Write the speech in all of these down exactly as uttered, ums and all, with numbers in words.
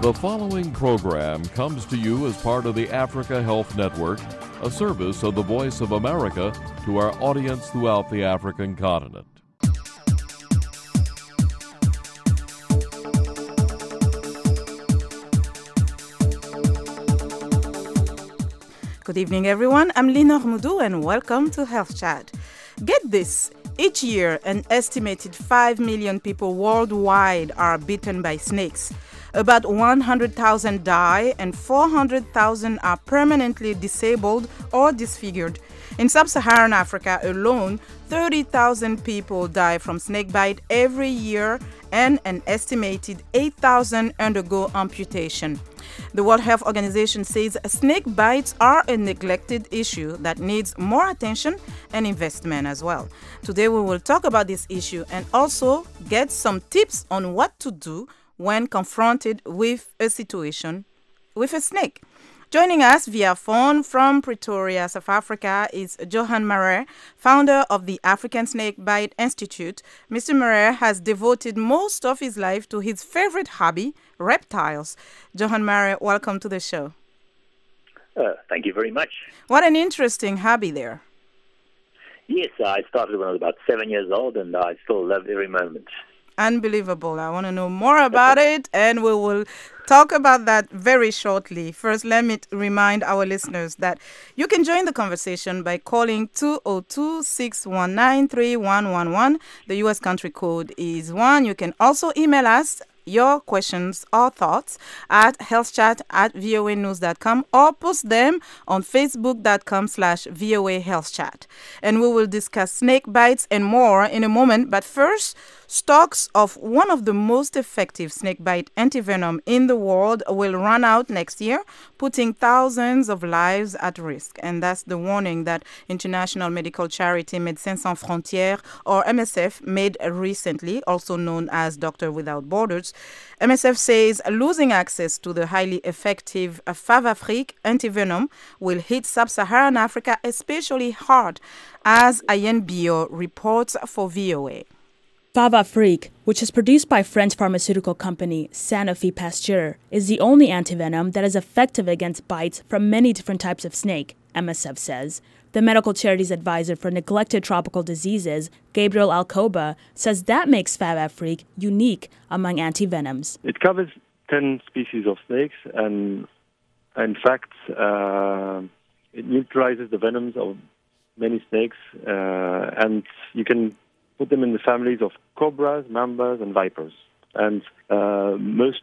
The following program comes to you as part of the Africa Health Network, a service of the Voice of America to our audience throughout the African continent. Good evening, everyone. I'm Lina Mudu, and welcome to Health Chat. Get this. Each year, an estimated five million people worldwide are bitten by snakes. About one hundred thousand die and four hundred thousand are permanently disabled or disfigured. In sub-Saharan Africa alone, thirty thousand people die from snakebite every year and an estimated eight thousand undergo amputation. The World Health Organization says snake bites are a neglected issue that needs more attention and investment as well. Today we will talk about this issue and also get some tips on what to do when confronted with a situation with a snake. Joining us via phone from Pretoria, South Africa, is Johan Marais, founder of the African Snakebite Institute. Mister Marais has devoted most of his life to his favorite hobby, reptiles. Johan Marais, welcome to the show. Uh, thank you very much. What an interesting hobby there. Yes, I started when I was about seven years old, and I still love every moment. Unbelievable. I want to know more about it, and we will talk about that very shortly. First, let me remind our listeners that you can join the conversation by calling two oh two, six one nine, three one one one. The U S country code is one. You can also email us your questions or thoughts at healthchat at voa news dot com or post them on facebook.com slash VOA healthchat. And we will discuss snake bites and more in a moment. But first, stocks of one of the most effective snakebite antivenom in the world will run out next year, putting thousands of lives at risk. And that's the warning that international medical charity Médecins Sans Frontières, or M S F, made recently, also known as Doctors Without Borders. M S F says losing access to the highly effective Favafric antivenom will hit sub-Saharan Africa especially hard, as Ayen Bio reports for V O A. Favafric, which is produced by French pharmaceutical company Sanofi Pasteur, is the only antivenom that is effective against bites from many different types of snake, M S F says. The medical charity's advisor for neglected tropical diseases, Gabriel Alcoba, says that makes Favafric unique among antivenoms. It covers ten species of snakes, and in fact, uh, it neutralizes the venoms of many snakes, uh, and you can put them in the families of cobras, mambas, and vipers. And uh, most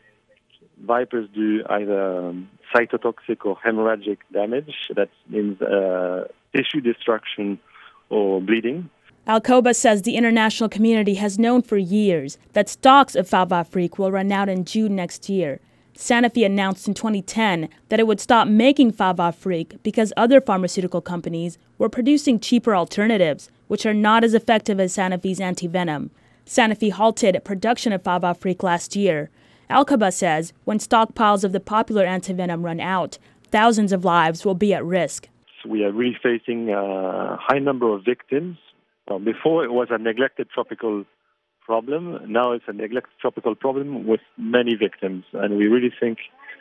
vipers do either um, cytotoxic or hemorrhagic damage. That means uh, tissue destruction or bleeding. Alcoba says the international community has known for years that stocks of Favafric will run out in June next year. Sanofi announced in twenty ten that it would stop making Favafric because other pharmaceutical companies were producing cheaper alternatives, which are not as effective as Sanofi's antivenom. Sanofi halted production of Favafric last year. Alcoba says when stockpiles of the popular antivenom run out, thousands of lives will be at risk. We are really facing a high number of victims. Uh, before it was a neglected tropical problem. Now it's a neglected tropical problem with many victims. And we really think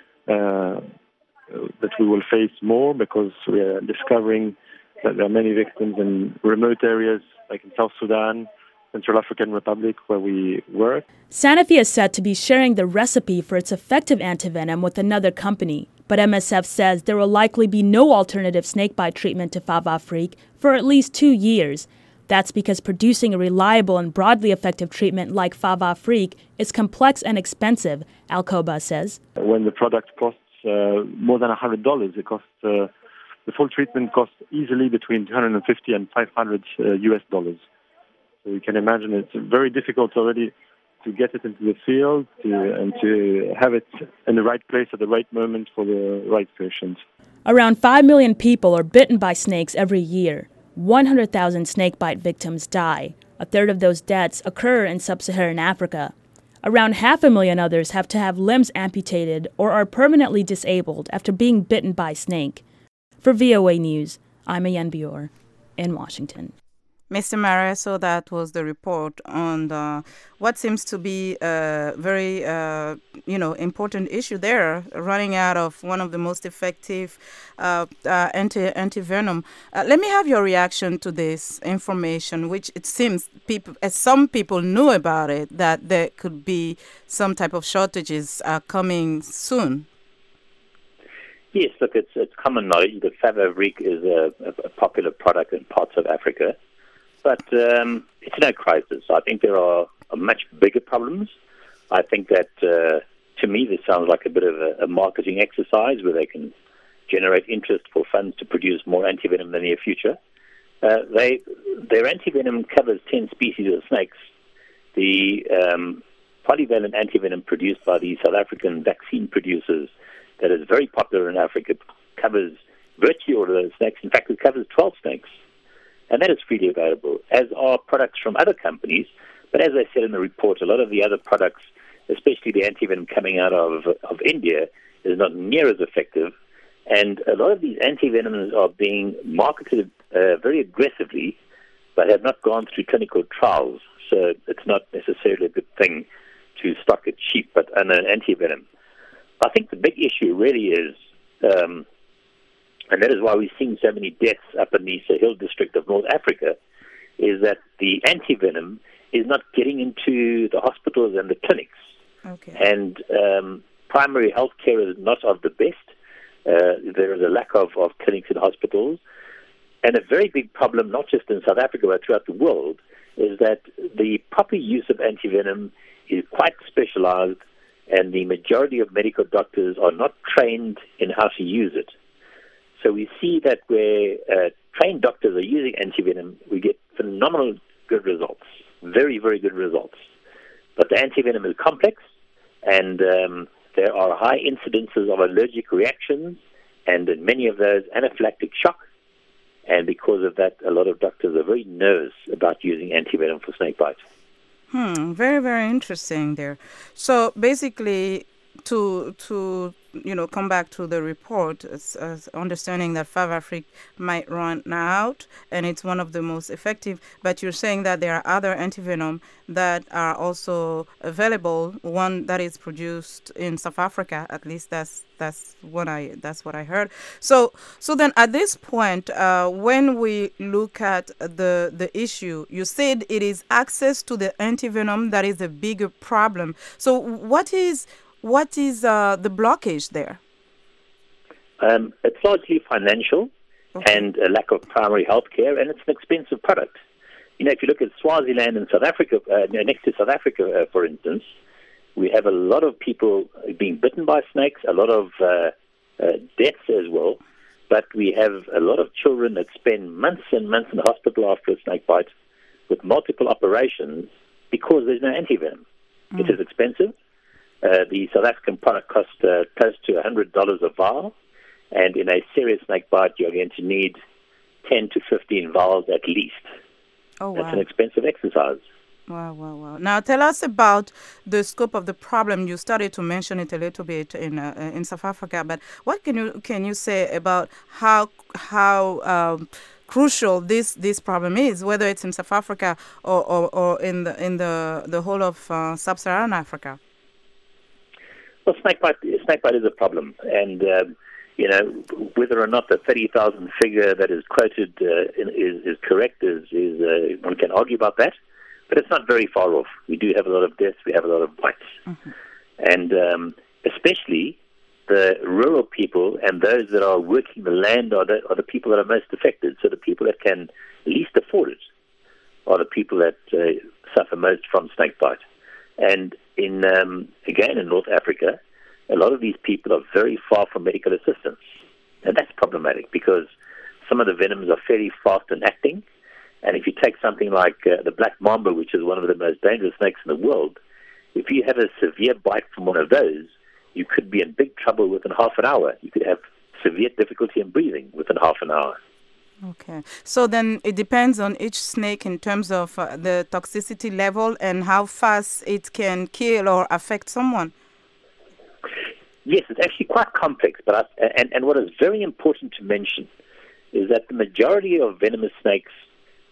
uh, that we will face more because we are discovering that there are many victims in remote areas like in South Sudan, Central African Republic, where we work. Sanofi is said to be sharing the recipe for its effective antivenom with another company. But M S F says there will likely be no alternative snakebite treatment to Favafric for at least two years. That's because producing a reliable and broadly effective treatment like Favafric is complex and expensive, Alcoba says. When the product costs uh, more than one hundred dollars, it costs, uh, the full treatment costs easily between two hundred fifty and five hundred uh, U S dollars. So you can imagine it's very difficult already to get it into the field to, and to have it in the right place at the right moment for the right patient. Around five million people are bitten by snakes every year. one hundred thousand snakebite victims die. A third of those deaths occur in sub-Saharan Africa. Around half a million others have to have limbs amputated or are permanently disabled after being bitten by snake. For V O A News, I'm Ayen Bior in Washington. Mister Mare, so that was the report on the, what seems to be a very, uh, you know, important issue there, running out of one of the most effective uh, uh, anti anti-venom. Uh, let me have your reaction to this information, which it seems people, as some people knew about it, that there could be some type of shortages uh, coming soon. Yes, look, it's it's common knowledge that Favavric is a, a popular product in parts of Africa. But um, it's no crisis. I think there are much bigger problems. I think that, uh, to me, this sounds like a bit of a, a marketing exercise where they can generate interest for funds to produce more antivenom in the near future. Uh, they, their antivenom covers ten species of snakes. The um, polyvalent antivenom produced by the South African vaccine producers that is very popular in Africa covers virtually all of those snakes. In fact, it covers twelve snakes. And that is freely available, as are products from other companies. But as I said in the report, a lot of the other products, especially the antivenom coming out of of India, is not near as effective. And a lot of these antivenoms are being marketed uh, very aggressively, but have not gone through clinical trials. So it's not necessarily a good thing to stock it cheap, but an antivenom. I think the big issue really is... Um, and that is why we're seeing so many deaths up in the Sahel district of North Africa, is that the antivenom is not getting into the hospitals and the clinics. Okay. And um, primary health care is not of the best. Uh, there is a lack of, of clinics and hospitals. And a very big problem, not just in South Africa, but throughout the world, is that the proper use of antivenom is quite specialized, and the majority of medical doctors are not trained in how to use it. So we see that where uh, trained doctors are using antivenom, we get phenomenal good results, very, very good results. But the antivenom is complex, and um, there are high incidences of allergic reactions, and in many of those, anaphylactic shock. And because of that, a lot of doctors are very nervous about using antivenom for snakebite. Hmm, very, very interesting there. So basically, to to you know come back to the report, as, as understanding that Favavric might run out and it's one of the most effective, but you're saying that there are other antivenom that are also available, one that is produced in South Africa, at least that's that's what I that's what I heard. So so then at this point, uh, when we look at the the issue, you said it is access to the antivenom that is a bigger problem. So what is What is uh, the blockage there? Um, it's largely financial okay. and a lack of primary health care, and it's an expensive product. You know, if you look at Swaziland and South Africa, uh, next to South Africa, uh, for instance, we have a lot of people being bitten by snakes, a lot of uh, uh, deaths as well, but we have a lot of children that spend months and months in the hospital after a snake bite with multiple operations because there's no antivenom. Mm. It is expensive. Uh, the South African product costs uh, close to one hundred dollars a vial, and in a serious snake bite, you're going to need ten to fifteen vials at least. Oh, wow. That's an expensive exercise. Wow, wow, wow. Now, tell us about the scope of the problem. You started to mention it a little bit in uh, in South Africa, but what can you can you say about how how um, crucial this, this problem is, whether it's in South Africa or, or, or in the in the, the whole of uh, sub-Saharan Africa? Well, snakebite, snakebite is a problem, and um, you know whether or not the thirty thousand figure that is quoted uh, is, is correct is, is uh, one can argue about that, but it's not very far off. We do have a lot of deaths, we have a lot of bites, mm-hmm. and um, especially the rural people and those that are working the land are the, are the people that are most affected. So the people that can least afford it are the people that uh, suffer most from snakebite. And in um, again in North Africa, a lot of these people are very far from medical assistance, and that's problematic because some of the venoms are fairly fast in acting. And if you take something like uh, the black mamba, which is one of the most dangerous snakes in the world, if you have a severe bite from one of those, you could be in big trouble within half an hour. You could have severe difficulty in breathing within half an hour. Okay. So then it depends on each snake in terms of uh, the toxicity level and how fast it can kill or affect someone. Yes, it's actually quite complex. But I, and, and what is very important to mention is that the majority of venomous snakes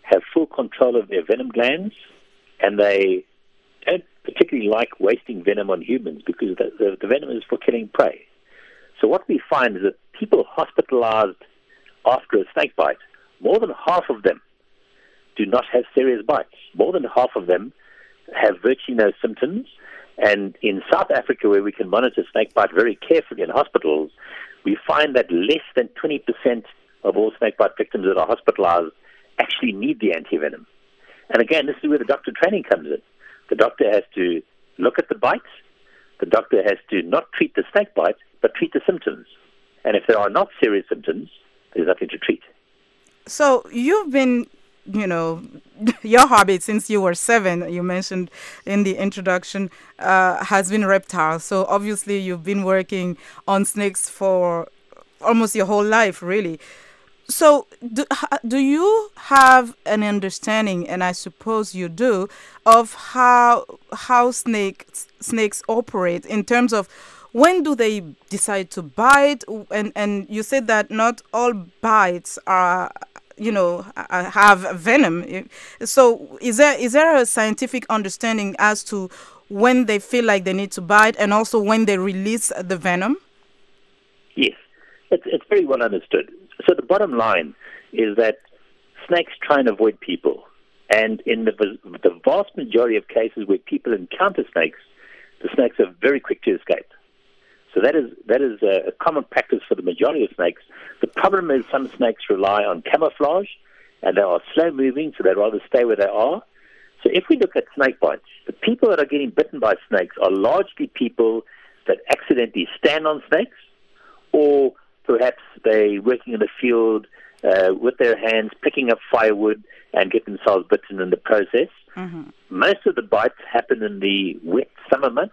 have full control of their venom glands, and they don't particularly like wasting venom on humans because the, the, the venom is for killing prey. So what we find is that people hospitalized after a snake bite, more than half of them do not have serious bites. More than half of them have virtually no symptoms. And in South Africa, where we can monitor snake bite very carefully in hospitals, we find that less than twenty percent of all snake bite victims that are hospitalized actually need the antivenom. And again, this is where the doctor training comes in. The doctor has to look at the bite. The doctor has to not treat the snake bite, but treat the symptoms. And if there are not serious symptoms, there's nothing to treat. So you've been, you know, your hobby since you were seven, you mentioned in the introduction, uh, has been reptiles. So obviously you've been working on snakes for almost your whole life, really. So do, do you have an understanding, and I suppose you do, of how how snakes snakes operate in terms of when do they decide to bite? And and you said that not all bites are, you know, have venom. So is there is there a scientific understanding as to when they feel like they need to bite, and also when they release the venom? Yes, it's it's very well understood. So the bottom line is that snakes try and avoid people. And in the, the vast majority of cases where people encounter snakes, the snakes are very quick to escape. So that is that is a, a common practice for the majority of snakes. The problem is some snakes rely on camouflage, and they are slow-moving, so they'd rather stay where they are. So if we look at snake bites, the people that are getting bitten by snakes are largely people that accidentally stand on snakes, or perhaps they're working in the field uh, with their hands, picking up firewood, and get themselves bitten in the process. Mm-hmm. Most of the bites happen in the wet summer months,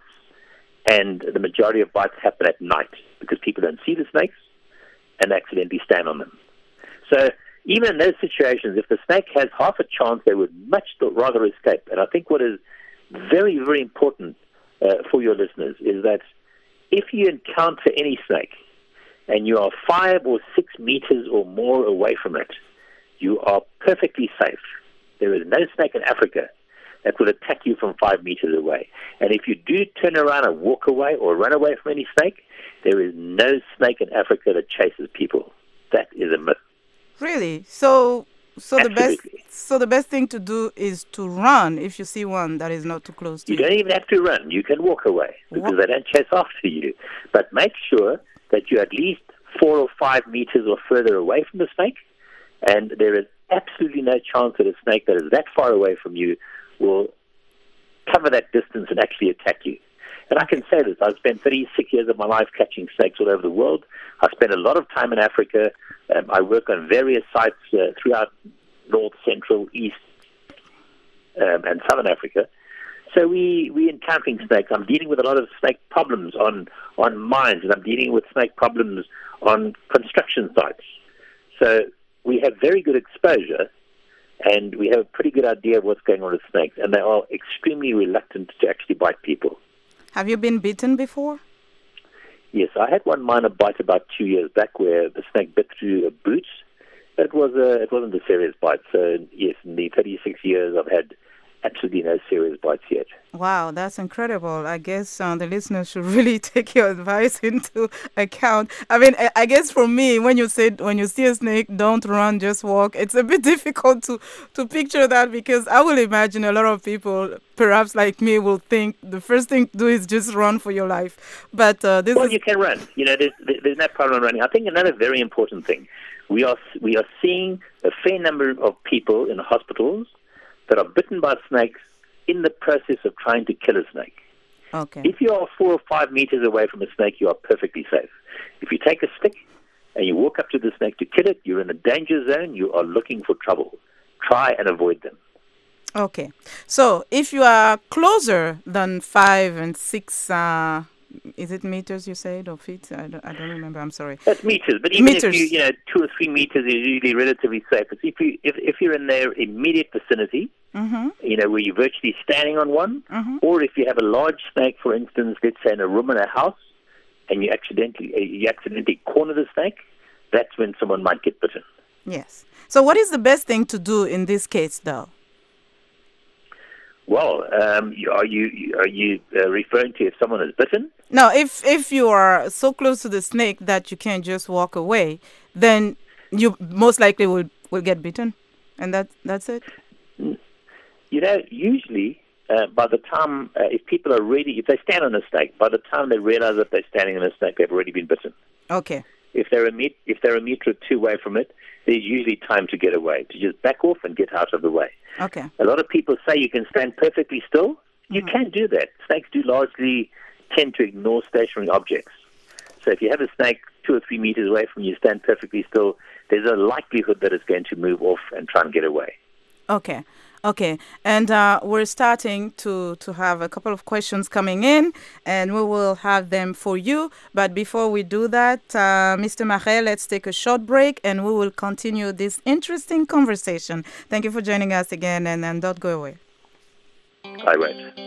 and the majority of bites happen at night because people don't see the snakes and accidentally stand on them. So even in those situations, if the snake has half a chance, they would much rather escape. And I think what is very, very important uh, for your listeners is that if you encounter any snake, and you are five or six meters or more away from it, you are perfectly safe. There is no snake in Africa that will attack you from five meters away. And if you do turn around and walk away or run away from any snake, there is no snake in Africa that chases people. That is a myth. Really? So so Absolutely. the best so the best thing to do is to run if you see one that is not too close to you. you. You don't even have to run. You can walk away because What? they don't chase after you. But make sure that you're at least four or five meters or further away from the snake, and there is absolutely no chance that a snake that is that far away from you will cover that distance and actually attack you. And I can say this, I've spent thirty-six years of my life catching snakes all over the world. I spent a lot of time in Africa. Um, I work on various sites uh, throughout North, Central, East, um, and Southern Africa. So we, we encountering snakes. I'm dealing with a lot of snake problems on, on mines, and I'm dealing with snake problems on construction sites. So we have very good exposure, and we have a pretty good idea of what's going on with snakes, and they are extremely reluctant to actually bite people. Have you been bitten before? Yes, I had one minor bite about two years back where the snake bit through a boot. It was a, it wasn't a serious bite. So yes, in the thirty-six years I've had absolutely no serious bites yet. Wow, that's incredible. I guess uh, the listeners should really take your advice into account. I mean, I, I guess for me, when you said when you see a snake, don't run, just walk, it's a bit difficult to, to picture that because I will imagine a lot of people, perhaps like me, will think the first thing to do is just run for your life. But uh, this well, is... you can run. You know, there's, there's no problem running. I think another very important thing, we are we are seeing a fair number of people in hospitals that are bitten by snakes in the process of trying to kill a snake. Okay. If you are four or five meters away from a snake, you are perfectly safe. If you take a stick and you walk up to the snake to kill it, you're in a danger zone, you are looking for trouble. Try and avoid them. Okay. So if you are closer than five and six, uh, is it meters you said or feet? I don't, I don't remember. I'm sorry. That's meters, but even Meters. if you, you know, two or three meters is usually relatively safe. But if you if, if you're in their immediate vicinity, Mm-hmm. you know, where you're virtually standing on one, Mm-hmm. or if you have a large snake, for instance, let's say in a room in a house, and you accidentally you accidentally corner the snake, that's when someone might get bitten. Yes. So what is the best thing to do in this case, though? Well, um, you- are you are you uh, referring to if someone is bitten? No, if if you are so close to the snake that you can't just walk away, then you most likely will, will get bitten. And that that's it? You know, usually uh, by the time, uh, if people are ready, if they stand on a snake, by the time they realize that they're standing on a snake, they've already been bitten. Okay. If they're a met- if they're a meter or two away from it, there's usually time to get away, to just back off and get out of the way. Okay. A lot of people say you can stand perfectly still. You mm-hmm. can do that. Snakes do largely tend to ignore stationary objects. So if you have a snake two or three meters away from you, stand perfectly still, there's a likelihood that it's going to move off and try and get away. Okay. Okay, and uh, we're starting to, to have a couple of questions coming in, and we will have them for you. But before we do that, uh, Mister Marais, let's take a short break, and we will continue this interesting conversation. Thank you for joining us again, and, and don't go away. I won't.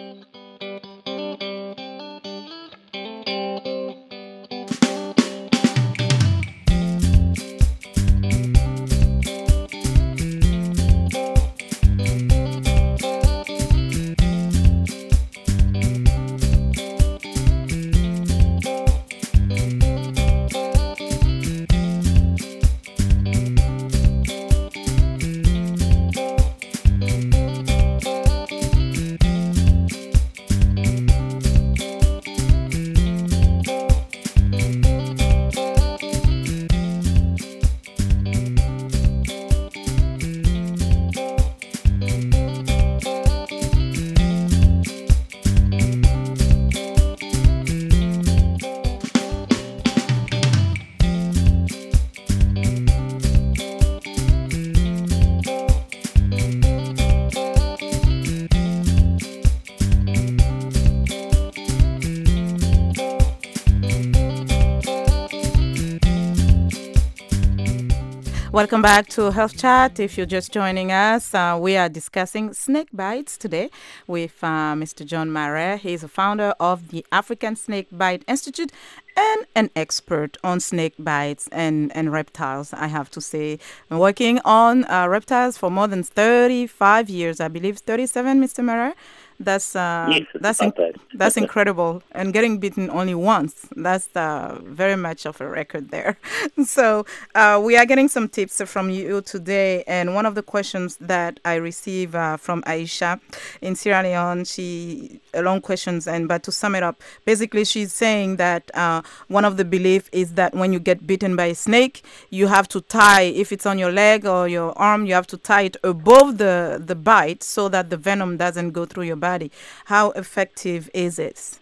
Welcome back to Health Chat. If you're just joining us, uh, we are discussing snake bites today with uh, Mister John Marais. He's a founder of the African Snake Bite Institute and an expert on snake bites and, and reptiles, I have to say. Working on uh, reptiles for more than thirty-five years, I believe thirty-seven, Mister Marais. That's uh, yes, that's in- that's incredible, and getting bitten only once. That's uh, very much of a record there. So uh, we are getting some tips from you today, and one of the questions that I receive uh, from Aisha in Sierra Leone, she a long questions, and but to sum it up, basically she's saying that uh, one of the belief is that when you get bitten by a snake, you have to tie, if it's on your leg or your arm, you have to tie it above the the bite so that the venom doesn't go through your body. Body. How effective is it?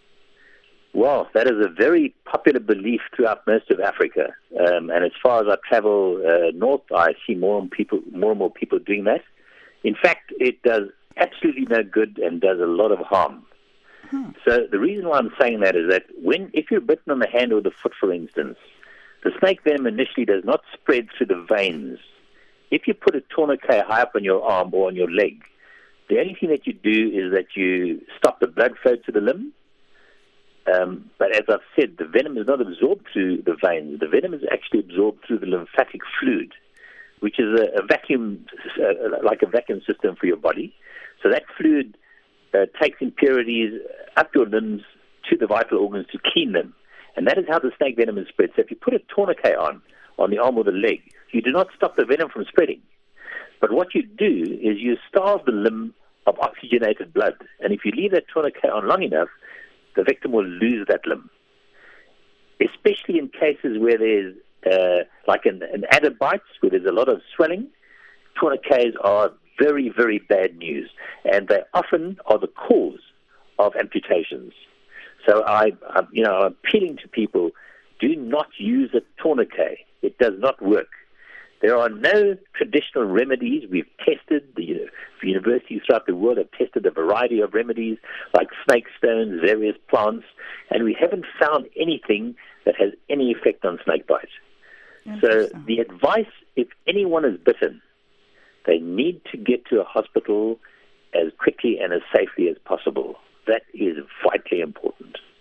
Well, that is a very popular belief throughout most of Africa. Um, and as far as I travel uh, north, I see more and people, more and more people doing that. In fact, it does absolutely no good and does a lot of harm. Hmm. So the reason why I'm saying that is that when, if you're bitten on the hand or the foot, for instance, the snake venom initially does not spread through the veins. If you put a tourniquet high up on your arm or on your leg, the only thing that you do is that you stop the blood flow to the limb. Um, but as I've said, the venom is not absorbed through the veins. The venom is actually absorbed through the lymphatic fluid, which is a, a vacuum, uh, like a vacuum system for your body. So that fluid uh, takes impurities up your limbs to the vital organs to clean them. And that is how the snake venom is spread. So if you put a tourniquet on, on the arm or the leg, you do not stop the venom from spreading. But what you do is you starve the limb of oxygenated blood. And if you leave that tourniquet on long enough, the victim will lose that limb. Especially in cases where there's, uh, like an, an adder bites, where there's a lot of swelling, tourniquets are very, very bad news. And they often are the cause of amputations. So I, I you know, I'm appealing to people, do not use a tourniquet. It does not work. There are no traditional remedies. We've tested, the universities throughout the world have tested a variety of remedies like snake stones, various plants, and we haven't found anything that has any effect on snake bite. So the advice, if anyone is bitten, they need to get to a hospital as quickly and as safely as possible. That is vitally important.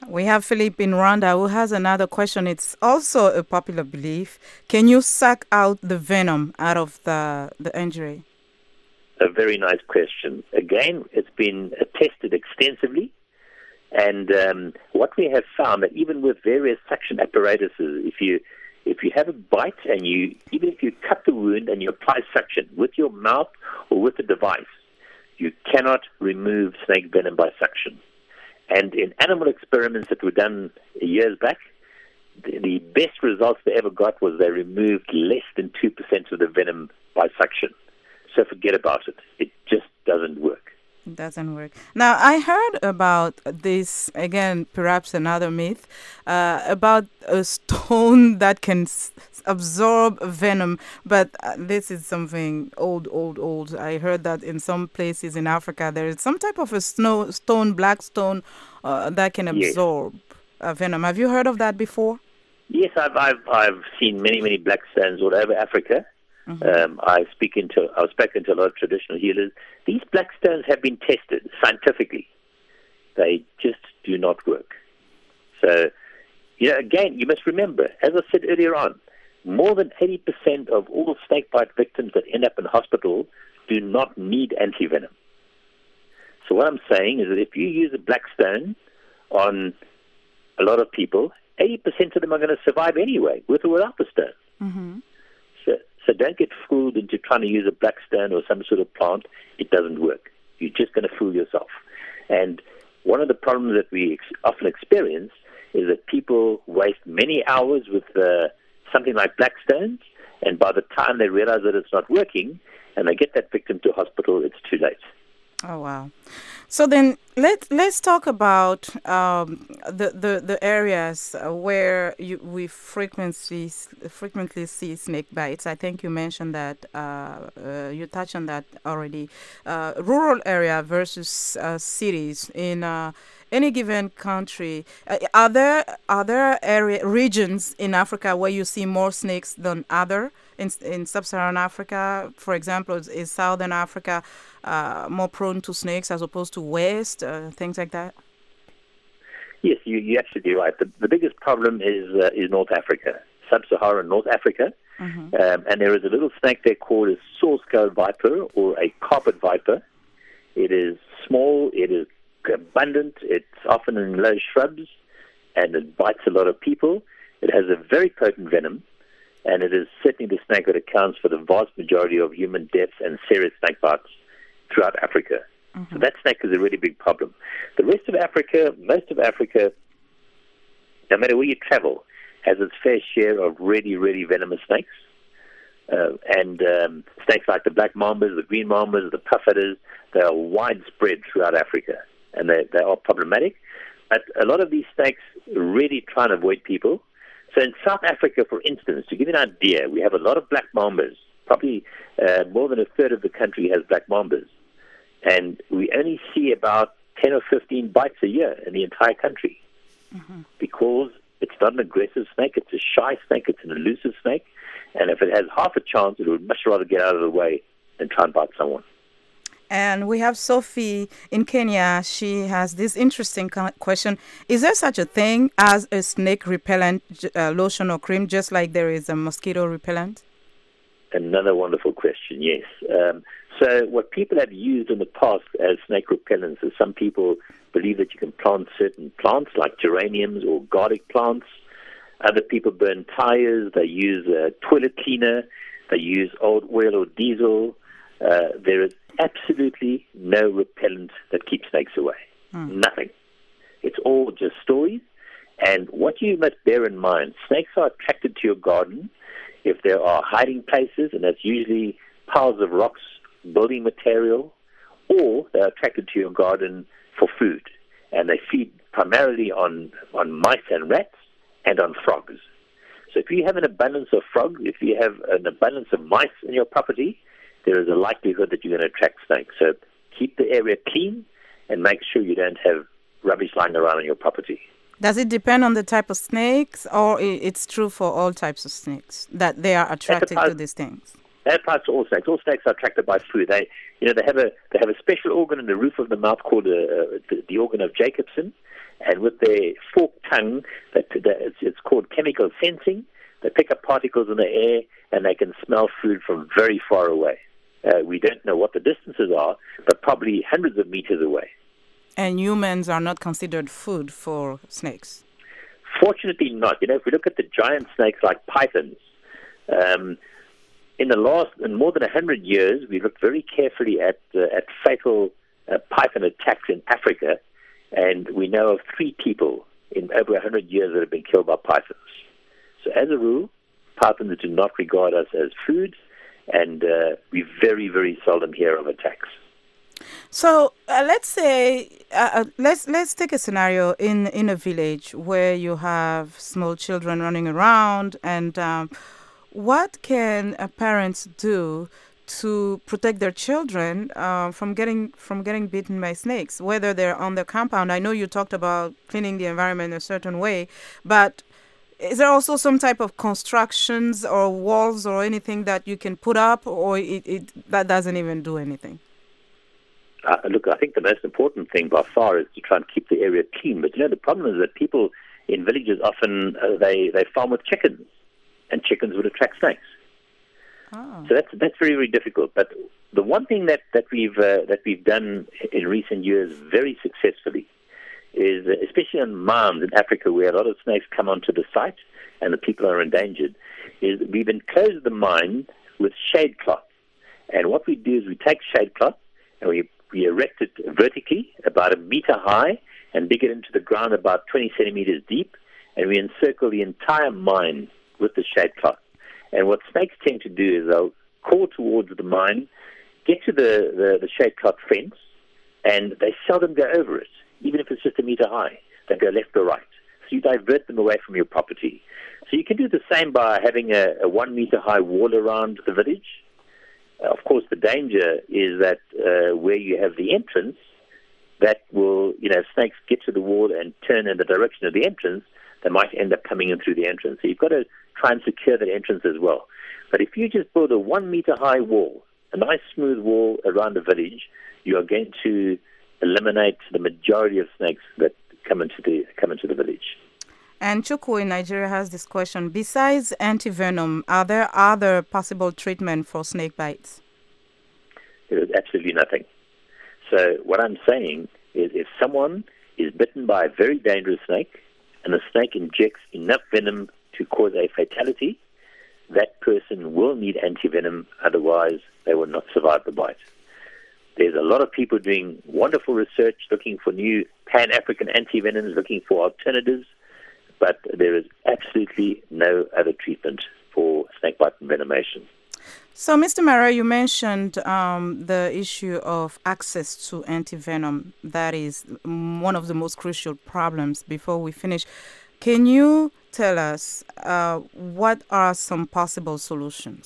We have Philip in Rwanda who has another question. It's also a popular belief. Can you suck out the venom out of the, the injury? A very nice question. Again, it's been uh, tested extensively. And um, what we have found that even with various suction apparatuses, if you if you have a bite and you even if you cut the wound and you apply suction with your mouth or with the device, you cannot remove snake venom by suction. And in animal experiments that were done years back, the, the best results they ever got was they removed less than two percent of the venom by suction. So forget about it. It just doesn't work. It doesn't work. Now, I heard about this, again, perhaps another myth, uh, about a stone that can s- absorb venom. But uh, this is something old, old, old. I heard that in some places in Africa, there is some type of a snow stone, black stone, uh, that can absorb yes. uh, venom. Have you heard of that before? Yes, I've, I've, I've seen many, many black stones all over Africa. Mm-hmm. Um, I speak into I was speaking to a lot of traditional healers. These black stones have been tested scientifically. They just do not work. So, you know, again, you must remember, as I said earlier on, more than eighty percent of all snakebite victims that end up in hospital do not need antivenom. So what I'm saying is that if you use a black stone on a lot of people, eighty percent of them are going to survive anyway, with or without the stone. Mm-hmm. So, so don't get fooled into trying to use a black stone or some sort of plant. It doesn't work. You're just going to fool yourself. And one of the problems that we ex- often experience is that people waste many hours with uh, something like black stones, and by the time they realize that it's not working and they get that victim to hospital, it's too late. Oh, wow. So then let, let's talk about um, the, the, the areas where you, we frequently frequently see snake bites. I think you mentioned that, uh, uh, you touched on that already. Uh, rural area versus uh, cities in uh, any given country. Uh, are there, are there area, regions in Africa where you see more snakes than other? In, in sub-Saharan Africa, for example, is, is Southern Africa uh, more prone to snakes as opposed to West, uh, things like that? Yes, you, you're absolutely right. The, the biggest problem is uh, is North Africa, sub-Saharan North Africa. Mm-hmm. Um, and there is a little snake there called a saw-skull viper or a carpet viper. It is small, it is abundant, it's often in low shrubs, and it bites a lot of people. It has a very potent venom. And it is certainly the snake that accounts for the vast majority of human deaths and serious snake bites throughout Africa. Mm-hmm. So that snake is a really big problem. The rest of Africa, most of Africa, no matter where you travel, has its fair share of really, really venomous snakes. Uh, and um, snakes like the black mambas, the green mambas, the puffaders, they are widespread throughout Africa. And they, they are problematic. But a lot of these snakes really try and avoid people. So in South Africa, for instance, to give you an idea, we have a lot of black mambas. Probably uh, more than a third of the country has black mambas. And we only see about ten or fifteen bites a year in the entire country. Mm-hmm. Because it's not an aggressive snake, it's a shy snake, it's an elusive snake. And if it has half a chance, it would much rather get out of the way than try and bite someone. And we have Sophie in Kenya. She has this interesting question. Is there such a thing as a snake repellent uh, lotion or cream, just like there is a mosquito repellent? Another wonderful question, yes. Um, so what people have used in the past as snake repellents is some people believe that you can plant certain plants like geraniums or garlic plants. Other people burn tires. They use a toilet cleaner. They use old oil or diesel. Uh, there is absolutely no repellent that keeps snakes away. Hmm. Nothing. It's all just stories. And what you must bear in mind, snakes are attracted to your garden if there are hiding places, and that's usually piles of rocks, building material, or they're attracted to your garden for food. And they feed primarily on, on mice and rats and on frogs. So if you have an abundance of frogs, if you have an abundance of mice in your property, there is a likelihood that you're going to attract snakes. So keep the area clean and make sure you don't have rubbish lying around on your property. Does it depend on the type of snakes, or it's true for all types of snakes that they are attracted applies, to these things? That applies to all snakes. All snakes are attracted by food. They, you know, they have a they have a special organ in the roof of the mouth called a, uh, the, the organ of Jacobson, And with their forked tongue, that, that it's, it's called chemical sensing. They pick up particles in the air, and they can smell food from very far away. Uh, we don't know what the distances are, but probably hundreds of meters away. And humans are not considered food for snakes? Fortunately not. You know, if we look at the giant snakes like pythons, um, in the last, in more than one hundred years, we looked very carefully at, uh, at fatal uh, python attacks in Africa, and we know of three people in over one hundred years that have been killed by pythons. So as a rule, pythons do not regard us as food, and uh, we very, very seldom hear of attacks. So uh, let's say uh, let's let's take a scenario in in a village where you have small children running around, and um, what can uh, parents do to protect their children uh, from getting from getting bitten by snakes, whether they're on their compound? I know you talked about cleaning the environment in a certain way, but is there also some type of constructions or walls or anything that you can put up, or it, it that doesn't even do anything? Uh, look, I think the most important thing by far is to try and keep the area clean. But, you know, the problem is that people in villages often, uh, they, they farm with chickens, and chickens would attract snakes. Oh. So that's that's very, very difficult. But the one thing that, that, we've, uh, that we've done in recent years very successfully is, uh, especially on mounds in Africa where a lot of snakes come onto the site and the people are endangered, is we've enclosed the mine with shade cloth. And what we do is we take shade cloth and we We erect it vertically, about a meter high, and dig it into the ground about twenty centimeters deep, and we encircle the entire mine with the shade cloth. And what snakes tend to do is they'll crawl towards the mine, get to the, the, the shade cloth fence, and they seldom go over it, even if it's just a meter high. They go left or right. So you divert them away from your property. So you can do the same by having a, a one meter high wall around the village. Of course, the danger is that uh, where you have the entrance, that will, you know, snakes get to the wall and turn in the direction of the entrance, they might end up coming in through the entrance. So you've got to try and secure that entrance as well. But if you just build a one meter high wall, a nice smooth wall around the village, you are going to eliminate the majority of snakes that come into the come into the village. And Chukwu in Nigeria has this question. Besides antivenom, are there other possible treatment for snake bites? There is absolutely nothing. So what I'm saying is if someone is bitten by a very dangerous snake and the snake injects enough venom to cause a fatality, that person will need antivenom, otherwise they will not survive the bite. There's a lot of people doing wonderful research, looking for new Pan-African antivenoms, looking for alternatives, but there is absolutely no other treatment for snakebite envenomation. So, Mister Mara, you mentioned um, the issue of access to antivenom. That is one of the most crucial problems. Before we finish, can you tell us uh, what are some possible solutions?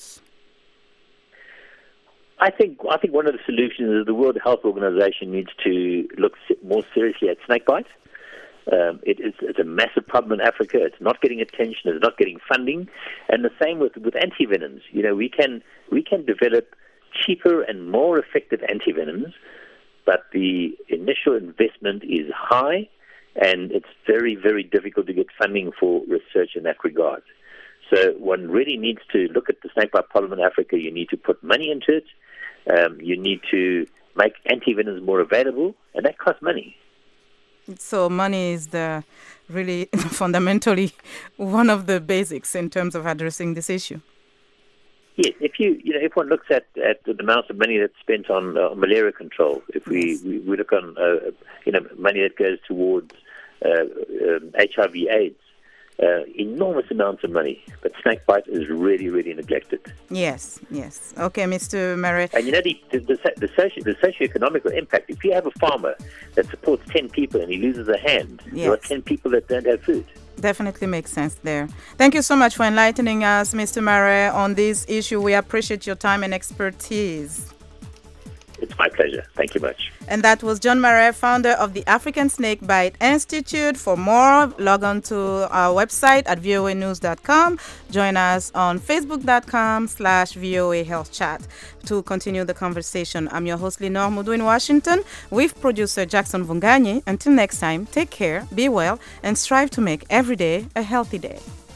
I think I think one of the solutions is the World Health Organization needs to look more seriously at snakebite. Um, it is, it's a massive problem in Africa. It's not getting attention. It's not getting funding. And the same with, with antivenoms. You know, we can we can develop cheaper and more effective antivenoms, but the initial investment is high, and it's very, very difficult to get funding for research in that regard. So one really needs to look at the snakebite problem in Africa. You need to put money into it. Um, you need to make antivenoms more available, and that costs money. So money is the really fundamentally one of the basics in terms of addressing this issue. Yes, if you you know if one looks at, at the amount of money that's spent on uh, malaria control, if we, yes. we, we look on uh, you know money that goes towards uh, um, H I V AIDS, uh, enormous amounts of money, but snakebite is really really neglected. Yes, yes. Okay, Mister Murray. And you know the the, the, the, socio, the socio-economical impact. If you have a farmer that supports ten people and he loses a hand, yes. there are ten people that don't have food. Definitely makes sense there. Thank you so much for enlightening us, Mister Murray, on this issue. We appreciate your time and expertise. It's my pleasure. Thank you much. And that was John Marais, founder of the African Snakebite Institute. For more, log on to our website at voa news dot com. Join us on facebook.com slash VOA Health Chat to continue the conversation. I'm your host, Lenore Mudu in Washington, with producer Jackson Vunganyi. Until next time, take care, be well, and strive to make every day a healthy day.